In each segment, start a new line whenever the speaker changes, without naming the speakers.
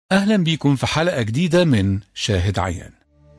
أهلا بيكم في حلقة جديدة من شاهد عيان.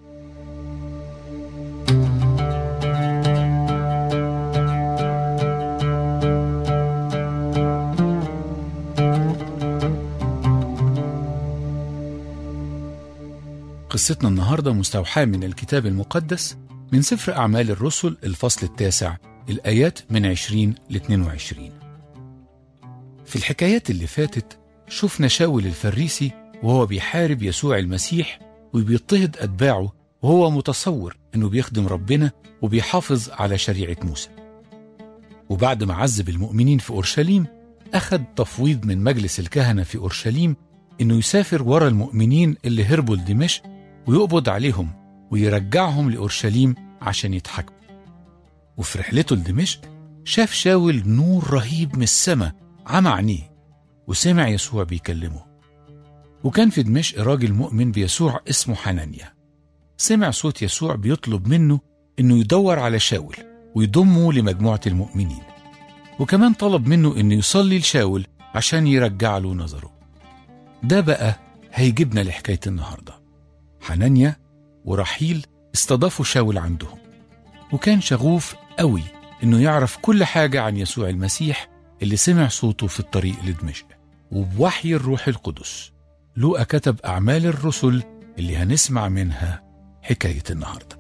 قصتنا النهاردة مستوحاة من الكتاب المقدس من سفر أعمال الرسل الفصل 9 الآيات من 20 ل 22. في الحكايات اللي فاتت شفنا شاول الفريسي وهو بيحارب يسوع المسيح وبيضطهد أتباعه، وهو متصور أنه بيخدم ربنا وبيحافظ على شريعة موسى. وبعد ما عذب المؤمنين في أورشليم أخذ تفويض من مجلس الكهنة في أورشليم أنه يسافر ورا المؤمنين اللي هربوا لدمشق ويقبض عليهم ويرجعهم لأورشليم عشان يتحاكموا. وفي رحلته لدمشق شاف شاول نور رهيب من السماء عمى عينيه، وسمع يسوع بيكلمه. وكان في دمشق راجل مؤمن بيسوع اسمه حنانيا، سمع صوت يسوع بيطلب منه انه يدور على شاول ويضمه لمجموعة المؤمنين، وكمان طلب منه انه يصلي لشاول عشان يرجع له نظره. ده بقى هيجيبنا لحكاية النهاردة. حنانيا ورحيل استضافوا شاول عندهم، وكان شغوف قوي انه يعرف كل حاجة عن يسوع المسيح اللي سمع صوته في الطريق لدمشق. وبوحي الروح القدس لوقا كتب أعمال الرسل اللي هنسمع منها حكاية النهاردة.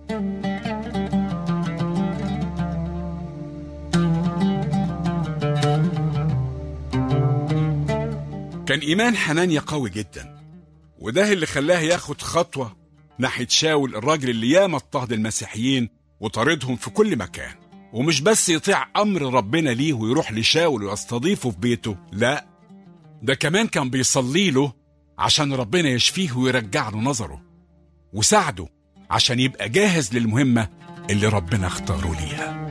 كان إيمان حنانيا قوي جدا، وده اللي خلاه ياخد خطوة ناحية شاول الراجل اللي ياما اضطهد المسيحيين وطاردهم في كل مكان. ومش بس يطيع أمر ربنا ليه ويروح لشاول ويستضيفه في بيته، لا، ده كمان كان بيصلي له عشان ربنا يشفيه ويرجع له نظره وساعده عشان يبقى جاهز للمهمة اللي ربنا اختاره ليها.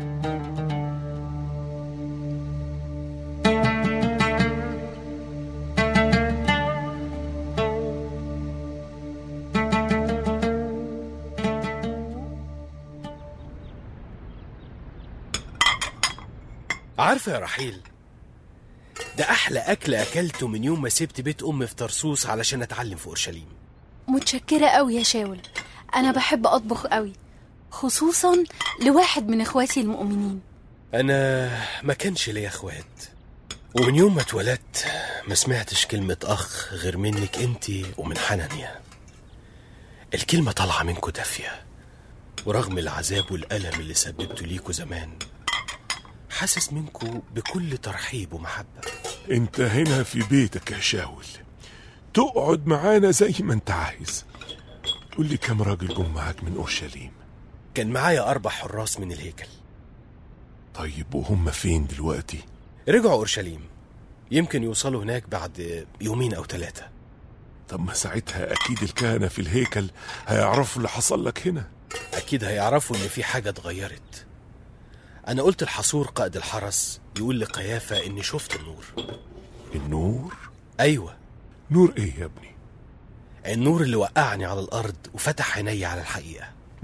عارفة يا رحيل، ده أحلى أكل أكلته من يوم ما سبت بيت أمي في طرسوس علشان أتعلم في أورشليم.
متشكرة قوي يا شاول، أنا بحب أطبخ قوي، خصوصا لواحد من إخواتي المؤمنين.
أنا ما كانش ليا أخوات، ومن يوم ما اتولدت ما سمعتش كلمة أخ غير منك أنتي ومن حنانيا. الكلمة طالعة منكو دافية، ورغم العذاب والألم اللي سببته ليكو زمان حاسس منكو بكل ترحيب ومحبة.
انت هنا في بيتك يا شاول، تقعد معانا زي ما انت عايز. قول لي كم راجل جم معاك من أورشليم؟
كان معايا 4 حراس من الهيكل.
طيب وهم فين دلوقتي؟
رجعوا أورشليم، يمكن يوصلوا هناك بعد 2 أو 3.
طب ما ساعتها أكيد الكهنة في الهيكل هيعرفوا اللي حصل لك هنا.
أكيد هيعرفوا إن في حاجة اتغيرت. أنا قلت الحصور قائد الحرس يقول لقيافة إني شفت النور.
النور؟
أيوة.
نور إيه يا ابني؟
النور اللي وقعني على الأرض وفتح عيني على الحقيقة.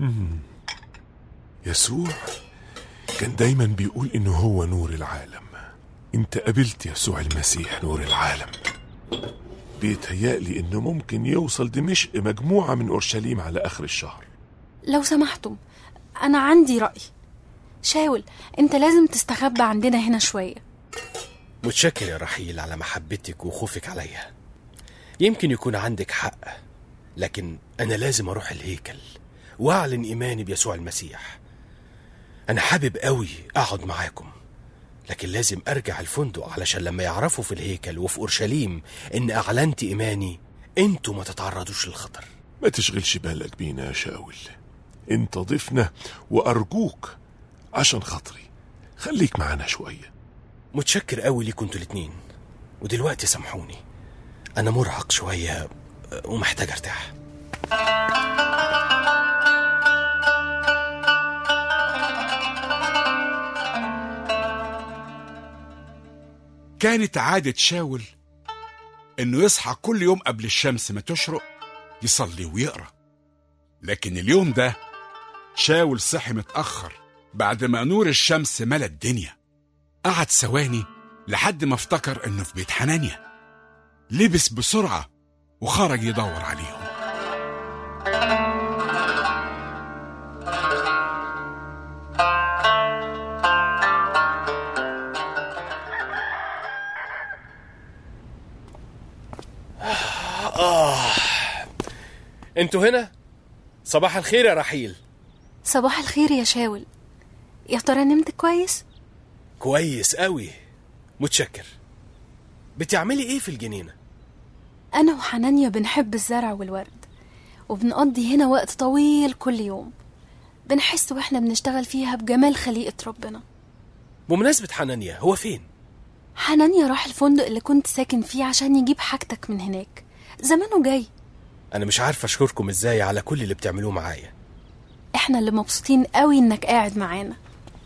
يسوع كان دايما بيقول إنه هو نور العالم. انت قابلت يسوع المسيح نور العالم. بيتهيألي إنه ممكن يوصل دمشق مجموعة من أورشليم على آخر الشهر.
لو سمحتم، أنا عندي رأي. شاول، انت لازم تستخبى عندنا هنا شوية.
متشكر يا رحيل على محبتك وخوفك عليا. يمكن يكون عندك حق، لكن أنا لازم أروح الهيكل وأعلن إيماني بيسوع المسيح. أنا حابب قوي أقعد معاكم، لكن لازم أرجع الفندق علشان لما يعرفوا في الهيكل وفي أورشليم إن أعلنت إيماني انتوا ما تتعرضوش للخطر.
ما تشغلش بالك بينا يا شاول، انت ضيفنا، وأرجوك عشان خاطري خليك معانا شوية.
متشكر قوي ليكم انتوا الاتنين، ودلوقتي سامحوني أنا مرهق شوية ومحتاج أرتاح.
كانت عادة شاول إنه يصحى كل يوم قبل الشمس ما تشرق يصلي ويقرأ. لكن اليوم ده شاول صحي متأخر بعد ما نور الشمس ملا الدنيا. قعد ثواني لحد ما افتكر إنه في بيت حنانيا. لبس بسرعة وخرج يدور عليهم.
انتوا هنا؟ صباح الخير يا رحيل.
صباح الخير يا شاول. يا ترى نمت كويس؟
كويس قوي، متشكر. بتعملي ايه في الجنينة؟
أنا وحنانيا بنحب الزرع والورد، وبنقضي هنا وقت طويل كل يوم. بنحس واحنا بنشتغل فيها بجمال خليقة ربنا.
بمناسبة حنانيا، هو فين؟
حنانيا راح الفندق اللي كنت ساكن فيه عشان يجيب حاجتك من هناك، زمانه جاي.
أنا مش عارف أشكركم إزاي على كل اللي بتعملوه معايا.
احنا اللي مبسوطين قوي إنك قاعد معانا.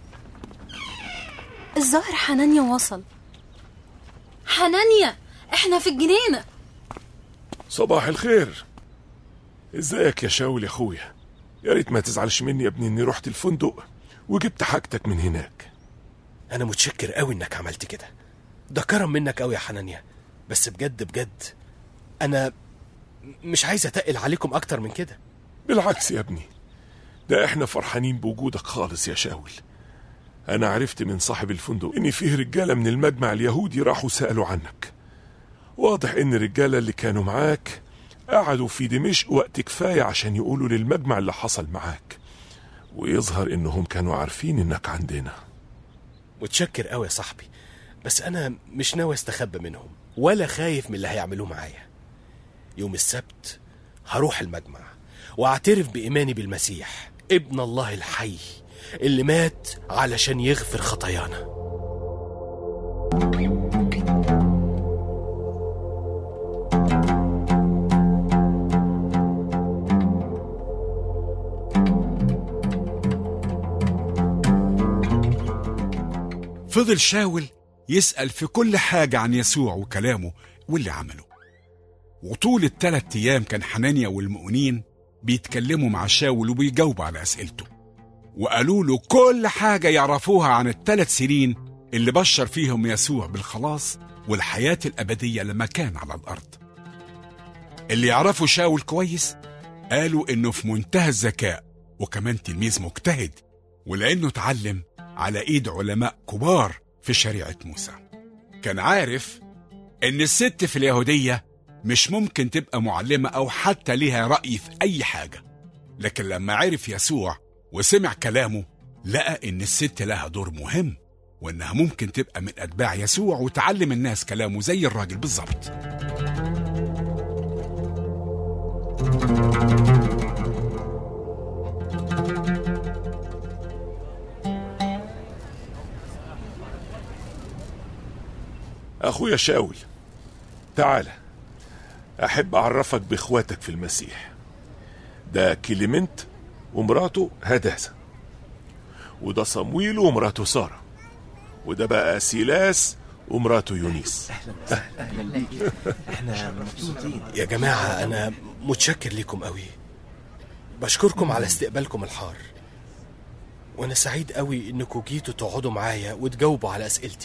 الظاهر حنانيا وصل. حنانيا، احنا في الجنينة.
صباح الخير. ازيك يا شاول يا اخويا؟ يا ريت ما تزعلش مني يا ابني اني رحت الفندق وجبت حاجتك من هناك.
أنا متشكر قوي إنك عملت كده، ده كرم منك قوي يا حنانيا. بس بجد بجد أنا مش عايز أتقل عليكم أكتر من كده.
بالعكس يا ابني، ده احنا فرحانين بوجودك خالص يا شاول. انا عرفت من صاحب الفندق ان فيه رجالة من المجمع اليهودي راحوا سألوا عنك. واضح ان الرجالة اللي كانوا معاك قعدوا في دمشق وقت كفاية عشان يقولوا للمجمع اللي حصل معاك، ويظهر انهم كانوا عارفين انك عندنا.
متشكر قوي يا صاحبي، بس أنا مش ناوي استخبى منهم ولا خايف من اللي هيعملوه معايا. يوم السبت هروح المجمع واعترف بإيماني بالمسيح ابن الله الحي اللي مات علشان يغفر خطايانا.
فضل شاول يسأل في كل حاجة عن يسوع وكلامه واللي عمله. وطول ال3 أيام كان حنانيا والمؤمنين بيتكلموا مع شاول وبيجاوبوا على أسئلته، وقالوا له كل حاجة يعرفوها عن ال3 سنين اللي بشر فيهم يسوع بالخلاص والحياة الأبدية لما كان على الأرض. اللي يعرفوا شاول كويس قالوا إنه في منتهى الذكاء، وكمان تلميذ مجتهد، ولأنه اتعلم على إيد علماء كبار في شريعة موسى. كان عارف إن الست في اليهودية مش ممكن تبقى معلمة أو حتى ليها رأي في أي حاجة، لكن لما عرف يسوع وسمع كلامه لقى إن الست لها دور مهم، وإنها ممكن تبقى من أتباع يسوع وتعلم الناس كلامه زي الراجل بالظبط.
أخويا شاول، تعالى أحب أعرفك بإخواتك في المسيح. ده كليمنت ومراته هداثة، وده صمويل ومراته سارة، وده بقى سيلاس ومراته يونيس.
احنا مبسوطين يا جماعة. أنا متشكر لكم قوي، بشكركم على استقبالكم الحار، وأنا سعيد قوي إنكم جيتوا تقعدوا معايا وتجاوبوا على أسئلتي.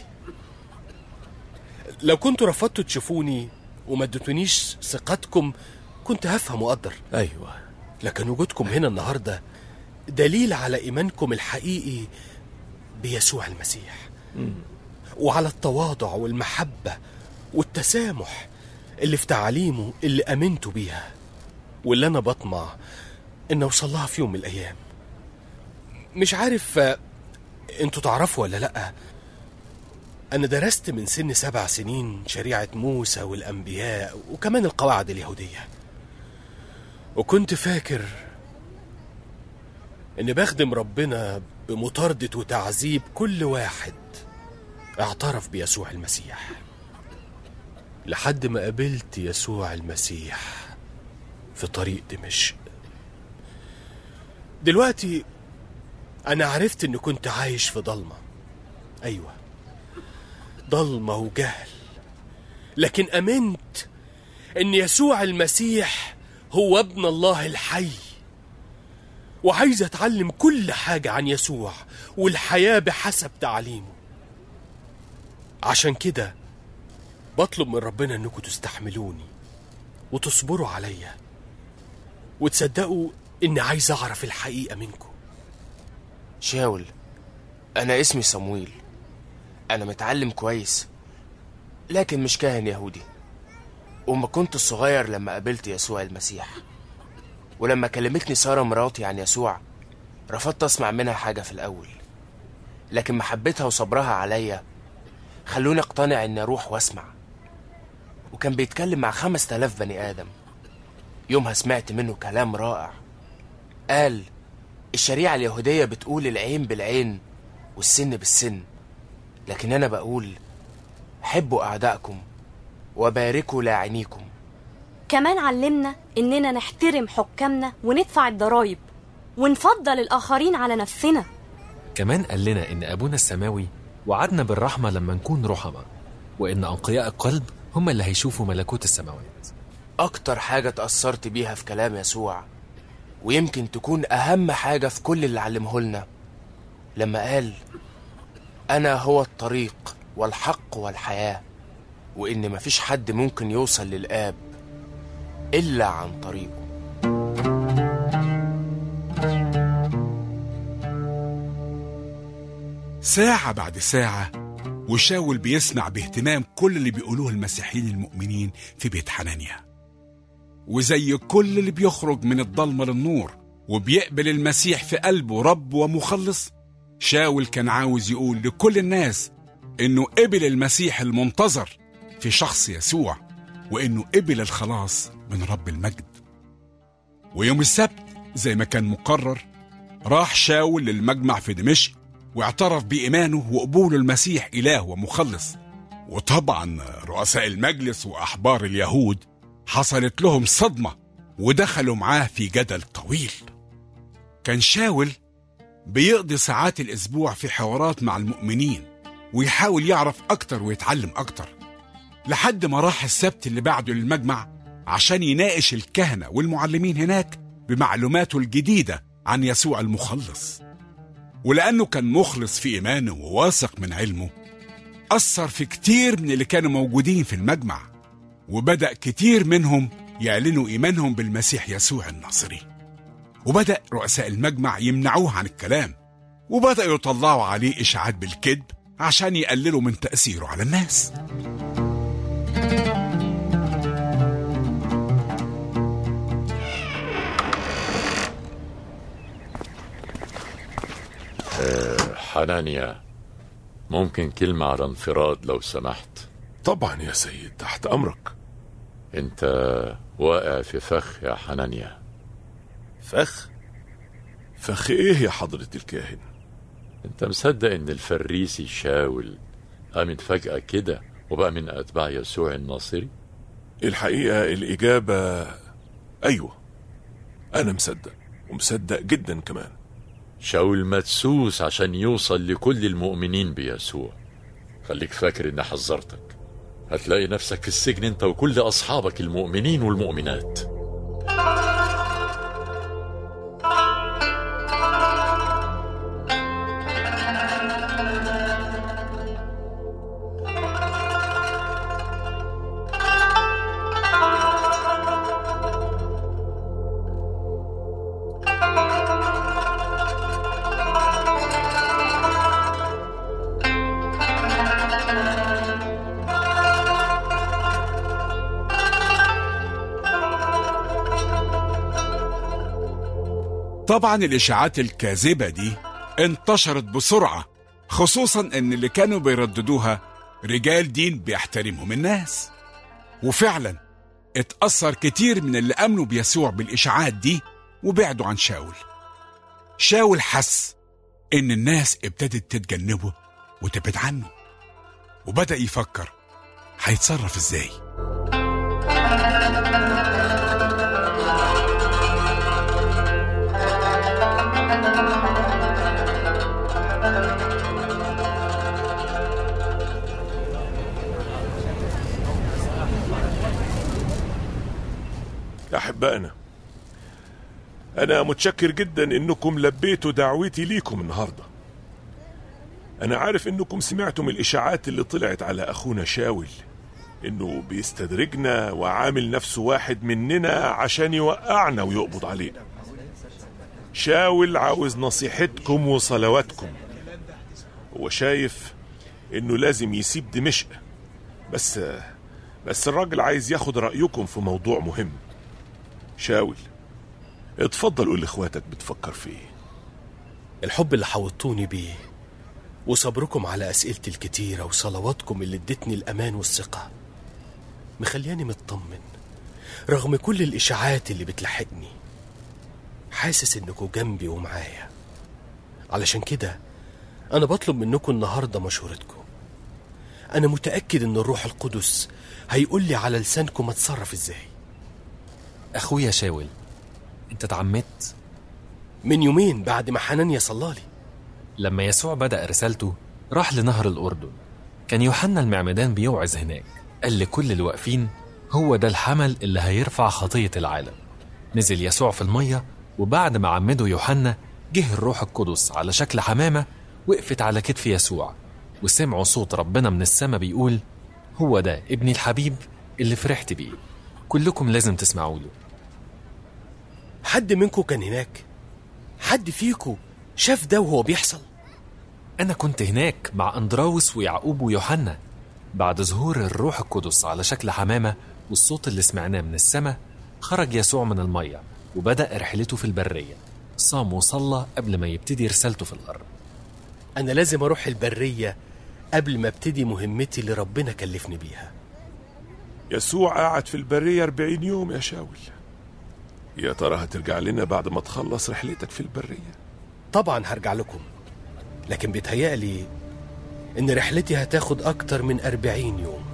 لو كنتوا رفضتوا تشوفوني وما اديتونيش ثقتكم كنت هفهم وأقدر.
أيوة،
لكن وجودكم هنا النهاردة دليل على إيمانكم الحقيقي بيسوع المسيح، وعلى التواضع والمحبة والتسامح اللي في تعاليمه اللي أمنتوا بيها، واللي أنا بطمع إن أوصلها في يوم من الأيام. مش عارف أنتوا تعرفوا ولا لأ، أنا درست من سن 7 سنين شريعة موسى والأنبياء وكمان القواعد اليهودية، وكنت فاكر إني بخدم ربنا بمطاردة وتعذيب كل واحد اعترف بيسوع المسيح، لحد ما قابلت يسوع المسيح في طريق دمشق. دلوقتي أنا عرفت إني كنت عايش في ضلمة، أيوة ضلمة وجهل، لكن أمنت إن يسوع المسيح هو ابن الله الحي، وعايز أتعلم كل حاجة عن يسوع والحياة بحسب تعليمه. عشان كده بطلب من ربنا إنكم تستحملوني وتصبروا عليا وتصدقوا إني عايز أعرف الحقيقة منكم.
شاول، أنا اسمي صمويل. أنا متعلم كويس لكن مش كاهن يهودي، وما كنت الصغير لما قابلت يسوع المسيح. ولما كلمتني سارة مراتي عن يسوع رفضت أسمع منها حاجة في الأول، لكن محبتها وصبرها عليا خلوني اقتنع إني أروح واسمع. وكان بيتكلم مع 5000 بني آدم. يومها سمعت منه كلام رائع. قال الشريعة اليهودية بتقول العين بالعين والسن بالسن، لكن أنا بقول حبوا أعدائكم وباركوا لاعنيكم.
كمان علمنا إننا نحترم حكامنا وندفع الضرايب ونفضل الآخرين على نفسنا.
كمان قال لنا إن أبونا السماوي وعدنا بالرحمة لما نكون رحمة، وإن أنقياء القلب هم اللي هيشوفوا ملكوت السماوات.
أكتر حاجة تأثرت بيها في كلام يسوع، ويمكن تكون أهم حاجة في كل اللي علمه لنا، لما قال أنا هو الطريق والحق والحياة، وإن مفيش حد ممكن يوصل للآب إلا عن طريقه.
ساعة بعد ساعة وشاول بيسمع باهتمام كل اللي بيقولوه المسيحيين المؤمنين في بيت حنانيا. وزي كل اللي بيخرج من الضلمة للنور وبيقبل المسيح في قلبه رب ومخلص، شاول كان عاوز يقول لكل الناس إنه قبل المسيح المنتظر في شخص يسوع، وإنه قبل الخلاص من رب المجد. ويوم السبت زي ما كان مقرر راح شاول للمجمع في دمشق واعترف بإيمانه وقبول المسيح إله ومخلص. وطبعا رؤساء المجلس وأحبار اليهود حصلت لهم صدمة ودخلوا معاه في جدل طويل. كان شاول بيقضي ساعات الأسبوع في حوارات مع المؤمنين ويحاول يعرف أكتر ويتعلم أكتر، لحد ما راح السبت اللي بعده للمجمع عشان يناقش الكهنة والمعلمين هناك بمعلوماته الجديدة عن يسوع المخلص. ولأنه كان مخلص في إيمانه وواثق من علمه، أثر في كتير من اللي كانوا موجودين في المجمع، وبدأ كتير منهم يعلنوا إيمانهم بالمسيح يسوع الناصري. وبدأ رؤساء المجمع يمنعوه عن الكلام، وبدأوا يطلعوا عليه إشاعات بالكذب عشان يقللوا من تأثيره على الناس.
حنانيا، ممكن كلمة على انفراد لو سمحت؟
طبعا يا سيد، تحت أمرك.
انت واقع في فخ يا حنانيا.
فخ؟
فخ ايه يا حضرة الكاهن؟
انت مصدق ان الفريسي شاول قامت فجأة كده وبقى من أتباع يسوع الناصري؟
الحقيقة الإجابة أيوة، أنا مصدق ومصدق جدا كمان.
شاول مدسوس عشان يوصل لكل المؤمنين بيسوع. خليك فاكر إني حذرتك، هتلاقي نفسك في السجن انت وكل أصحابك المؤمنين والمؤمنات.
طبعا الإشاعات الكاذبة دي انتشرت بسرعة، خصوصا ان اللي كانوا بيرددوها رجال دين بيحترمهم الناس. وفعلا اتأثر كتير من اللي أمنوا بيسوع بالإشاعات دي وبعدوا عن شاول. شاول حس ان الناس ابتدت تتجنبه وتبعد عنه، وبدأ يفكر هيتصرف ازاي.
أحبائنا، أنا متشكر جدا إنكم لبيتوا دعوتي ليكم النهاردة. أنا عارف إنكم سمعتم الإشاعات اللي طلعت على أخونا شاول، إنه بيستدرجنا وعامل نفسه واحد مننا عشان يوقعنا ويقبض علينا. شاول عاوز نصيحتكم وصلواتكم. هو شايف إنه لازم يسيب دمشق، بس الراجل عايز ياخد رأيكم في موضوع مهم. شاول، اتفضل قول لإخواتك بتفكر في ايه.
الحب اللي حوطوني بيه وصبركم على أسئلتي الكتيرة وصلواتكم اللي ادتني الأمان والثقة مخلياني مطمن رغم كل الإشاعات اللي بتلحقني. حاسس إنكم جنبي ومعايا. علشان كده أنا بطلب منكم النهاردة مشورتكم. أنا متأكد إن الروح القدس هيقول لي على لسانكم أتصرف إزاي.
أخويا شاول، أنت اتعمدت
من يومين بعد ما حنانيا صلالي.
لما يسوع بدأ رسالته راح لنهر الأردن. كان يوحنا المعمدان بيوعظ هناك، قال لكل الواقفين هو ده الحمل اللي هيرفع خطية العالم. نزل يسوع في المية، وبعد ما عمده يوحنا جه الروح القدس على شكل حمامة وقفت على كتف يسوع، وسمعوا صوت ربنا من السماء بيقول هو ده ابني الحبيب اللي فرحت بيه، كلكم لازم تسمعوا له.
حد منكم كان هناك؟ حد فيكم شاف ده وهو بيحصل؟
أنا كنت هناك مع أندراوس ويعقوب ويوحنا. بعد ظهور الروح القدس على شكل حمامة والصوت اللي سمعناه من السماء، خرج يسوع من المية وبدأ رحلته في البرية. صام وصلى قبل ما يبتدي رسالته في الأرض.
أنا لازم أروح البرية قبل ما ابتدي مهمتي اللي ربنا كلفني بيها.
يسوع قاعد في البرية 40 يوم يا شاول. يا ترى هترجع لنا بعد ما تخلص رحلتك في البرية؟
طبعا هرجع لكم، لكن بيتهيألي إن رحلتي هتاخد أكتر من 40 يوم.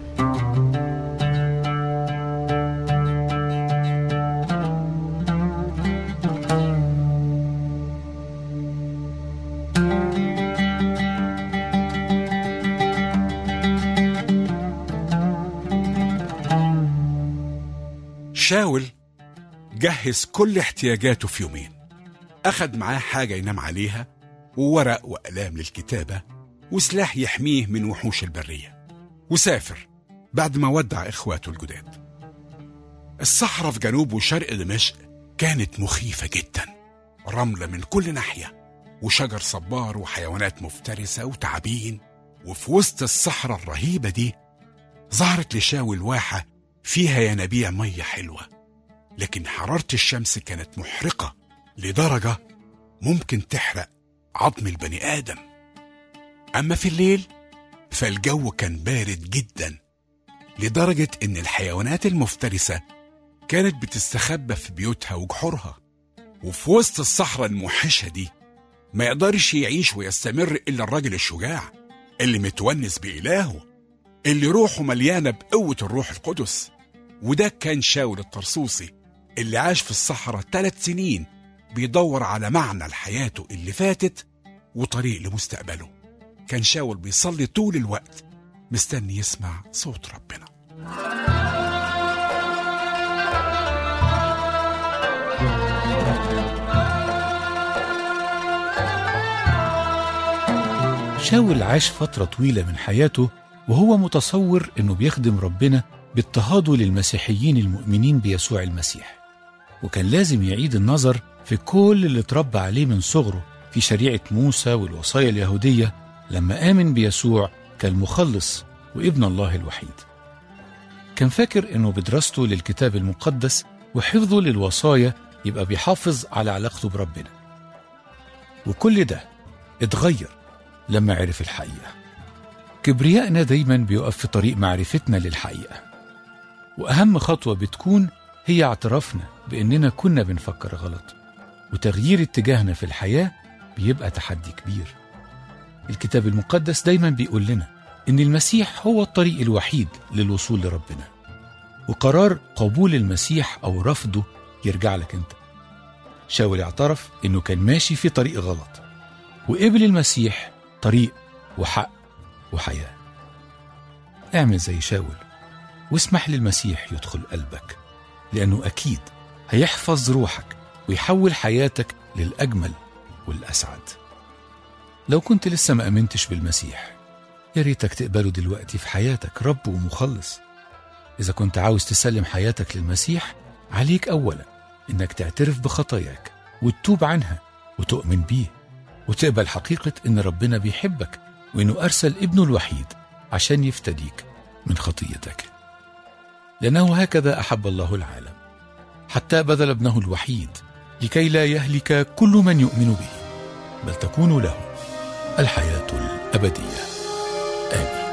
شاول جهز كل احتياجاته في يومين. أخد معاه حاجة ينام عليها وورق وقلام للكتابة وسلاح يحميه من وحوش البرية، وسافر بعد ما ودع إخواته الجداد. الصحراء في جنوب وشرق دمشق كانت مخيفة جدا، رملة من كل ناحية وشجر صبار وحيوانات مفترسة وتعابين. وفي وسط الصحراء الرهيبة دي ظهرت لشاول واحة فيها ينابيع مية حلوة، لكن حرارة الشمس كانت محرقة لدرجة ممكن تحرق عظم البني آدم. أما في الليل فالجو كان بارد جدا لدرجة إن الحيوانات المفترسة كانت بتستخبى في بيوتها وجحورها. وفي وسط الصحراء الموحشة دي ما يقدرش يعيش ويستمر إلا الراجل الشجاع اللي متونس بإلهه، اللي روحه مليانة بقوة الروح القدس. وده كان شاول الطرسوسي اللي عاش في الصحراء 3 سنين بيدور على معنى لحياته اللي فاتت وطريق لمستقبله. كان شاول بيصلي طول الوقت مستني يسمع صوت ربنا.
شاول عاش فترة طويلة من حياته وهو متصور إنه بيخدم ربنا باضطهاده للمسيحيين المؤمنين بيسوع المسيح، وكان لازم يعيد النظر في كل اللي اتربى عليه من صغره في شريعة موسى والوصايا اليهودية لما آمن بيسوع كالمخلص وابن الله الوحيد. كان فاكر إنه بدراسته للكتاب المقدس وحفظه للوصايا يبقى بيحافظ على علاقته بربنا، وكل ده اتغير لما عرف الحقيقة. كبريائنا دايما بيقف في طريق معرفتنا للحقيقة، وأهم خطوة بتكون هي اعترافنا بأننا كنا بنفكر غلط، وتغيير اتجاهنا في الحياة بيبقى تحدي كبير. الكتاب المقدس دايما بيقول لنا إن المسيح هو الطريق الوحيد للوصول لربنا، وقرار قبول المسيح أو رفضه يرجع لك أنت. شاول اعترف إنه كان ماشي في طريق غلط وقبل المسيح طريق وحق وحياة. اعمل زي شاول واسمح للمسيح يدخل قلبك، لأنه أكيد هيحفظ روحك ويحول حياتك للأجمل والأسعد. لو كنت لسه ما أمنتش بالمسيح يا ريتك تقبله دلوقتي في حياتك رب ومخلص. إذا كنت عاوز تسلم حياتك للمسيح، عليك أولا إنك تعترف بخطاياك وتتوب عنها وتؤمن بيه، وتقبل حقيقة إن ربنا بيحبك وإنه أرسل ابنه الوحيد عشان يفتديك من خطيتك. لأنه هكذا أحب الله العالم حتى بذل ابنه الوحيد لكي لا يهلك كل من يؤمن به، بل تكون له الحياة الأبدية. آمين.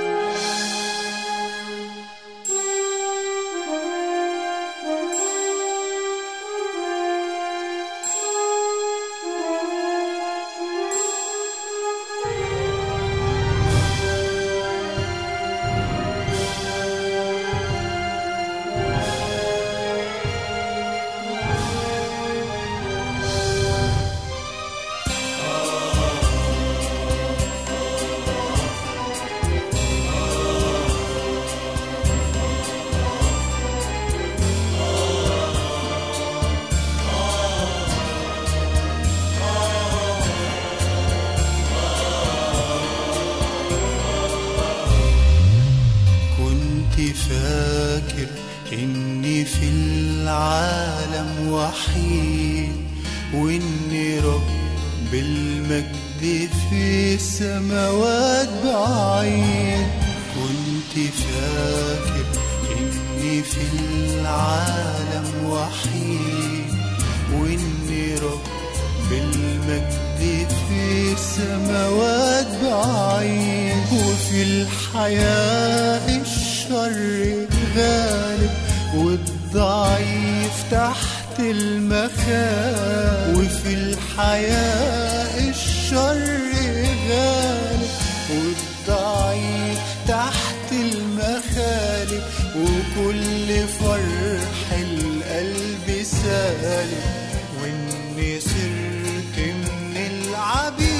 فاكر إني في العالم وحيد، وإني رب المجد في السماوات بعيد. كنت فاكر إني في العالم وحيد، وإني رب المجد في السماوات بعيد. وفي الحياة الشر غالب، والضعيف تحت المخالب. وفي الحياة الشر غالب، والضعيف تحت المخالب. وكل فرح القلب سالب، وإني صرت من العبيد.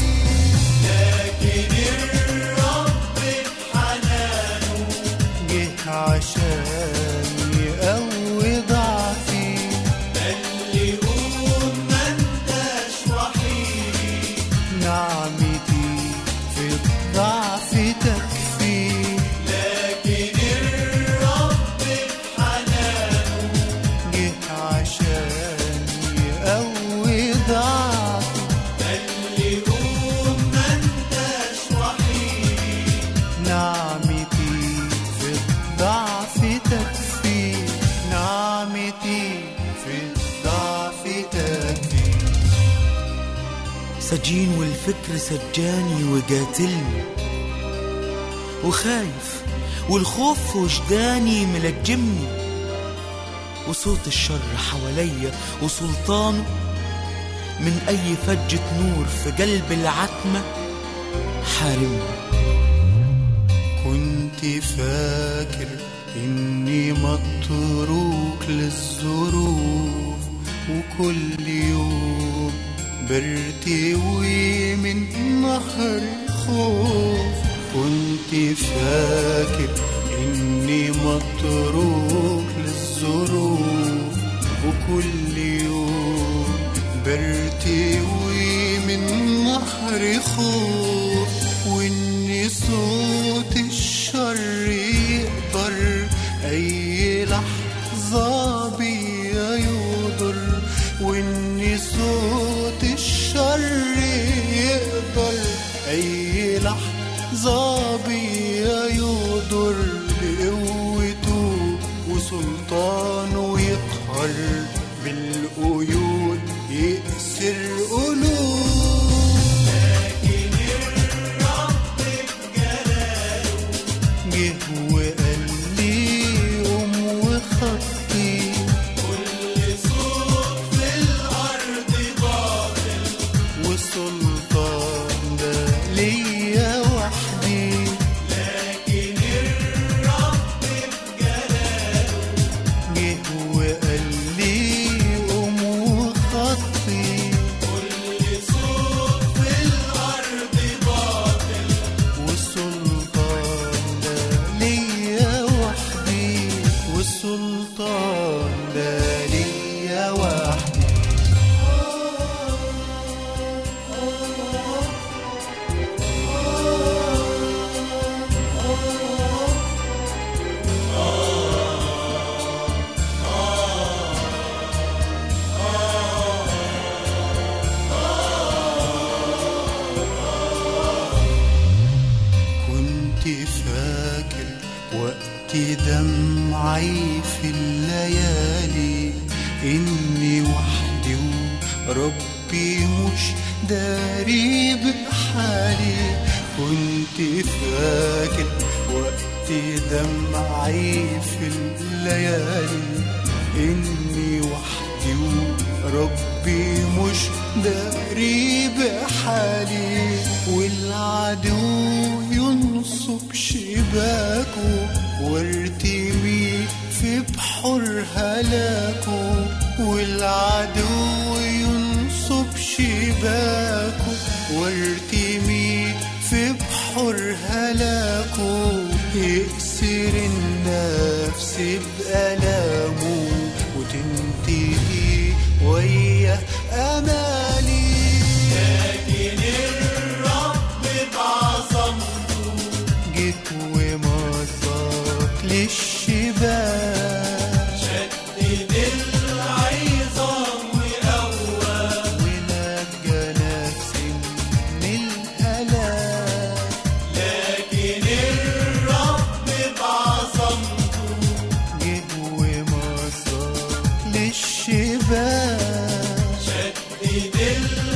لكن الرب بحنانه جه عشان يقوي ضعفي. قال لي قوم ما انتش وحيد، نعمتي في الضعف تكفي. لكن الرب بحنانه جه عشان يقوي ضعفي. قال لي قوم ما انتش وحيد، نعمتي في الضعف تكفي. نعمتي في الضعف تكفي.
سجين والفكر سجاني وقاتلني، وخايف والخوف في وجداني ملجمني. وصوت الشر حواليا وسلطانه من أي فجة نور في قلب العتمة حارمني.
كنت فاكر إني متروك للظروف، وكل يوم برتوي من نهر خوف. كنت فاكر إني متروك للظروف، وكل يوم برتوي من نهر خوف. وإني صوت الشر يقدر أي لحظة بيا يضر. وإني صوت الشر يقدر أي لحظة بيا يضر. بقوته وسلطانه يقهر، بالقيود يأسر قلوب. لكن الرب بجلاله جه وقال لي قوم وخطي. كل صوت في الأرض باطل، والسلطان ده ليا وحدي. لكن الرب بجلاله جه وقال لي قوم إني وحدي وربي مش داري بحالي. كنت فاكر وقت دمعي في الليالي إني وحدي وربي مش داري بحالي. والعدو ينصب شباكه وارتمي في بحر هلاكه. والعدو ينصب شباكه وارتمي في بحر هلاكه. يكسر النفس بألامه وتنتهي ويا أمالي. لكن الرب بعظمته جيت ومرضاك للشباب. شدد العظام وقوى ونجى نفسي من الآلام. لكن الرب بعظمته جيت ومرضاك للشباب. شدد